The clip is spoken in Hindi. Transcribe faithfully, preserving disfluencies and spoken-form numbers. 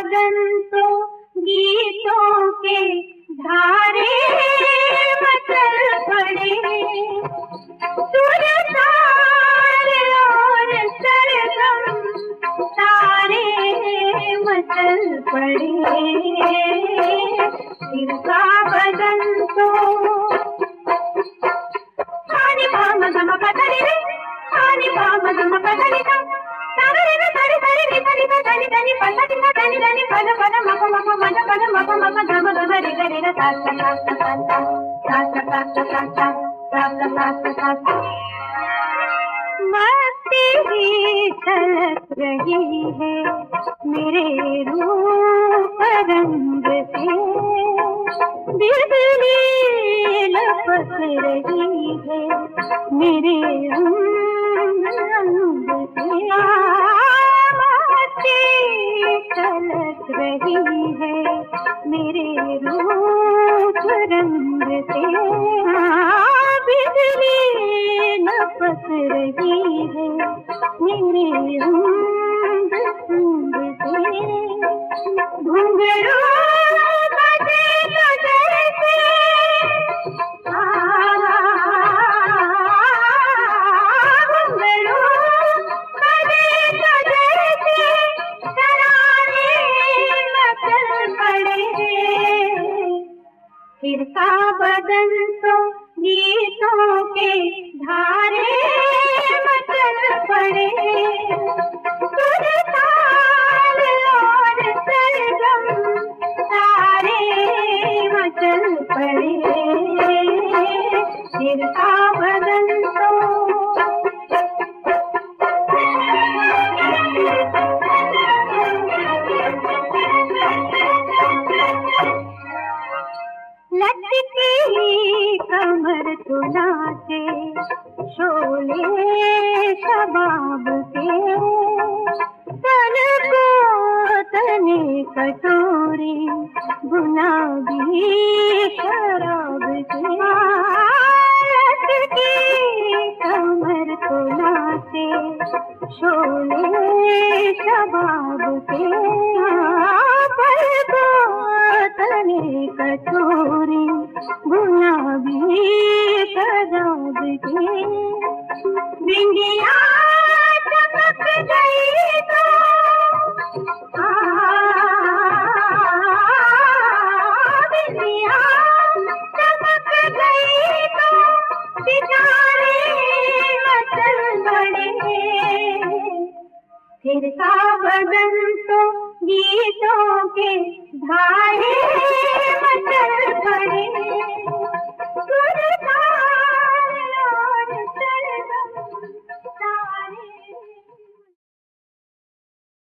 बदन तो गीतों के धारे मचल पड़े, सुर तार और सरगम तारे मचल पड़े। सिर का बदन तो आनी पाम गम पतरी रे, आनी पाम गम पतरी रे, तारे रे तारे तारे रे तारे तारे तारे पतरी रे तारे तारे पद पद मप मप मद पद मप मप गम गम रे रे रे ता ता ता ता ता ता ता ता ता ता ता। मस्ती ही छलक रही है मेरे रूप रंग से, बिजली लपक रही है मेरे रंग रंग से। मस्ती छलक रही है मेरे रूप रंग से, बिजली लपक रही है मेरे रंग रंग से। घुंघरू बजे नजर से, घुंघरू बजे नजर से, तराने मचल पड़े। फिर का बदन तो गीतों के धारे मचल पड़े, सुर ताल और सरगम तारे मचल पड़े। फिर का बदन तो लचके कमर तो नाचे शोले शबाब के, तन को तने कटोरी गुलाबी शराब के। लचके कमर तो नाचे शोले शबाब के, पल को तने कटोरी गुलाबी शराब के। बिंदिया चमक गई तो बिंदिया चमक गई तो सितारे मचल पड़े। फिर का बदन तो गीतों के धारे